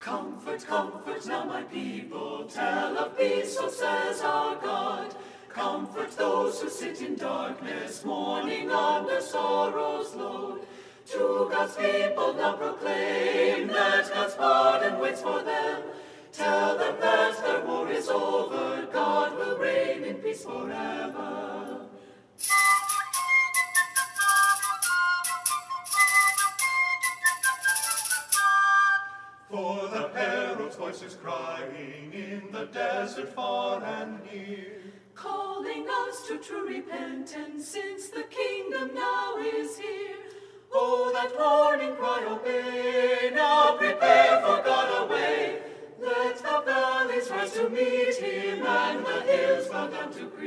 Comfort, comfort now, my people, tell of peace, so says our God. Comfort those who sit in darkness, mourning under sorrow's load. To God's people now proclaim that God's pardon waits for them. Tell them that their war is over, God will reign in peace forever. For the herald's voice is crying in the desert far and near, calling us to true repentance, since the kingdom now is here. Oh, that warning cry obey, now prepare for God away. Let the valleys rise to meet him, and the hills bow down to greet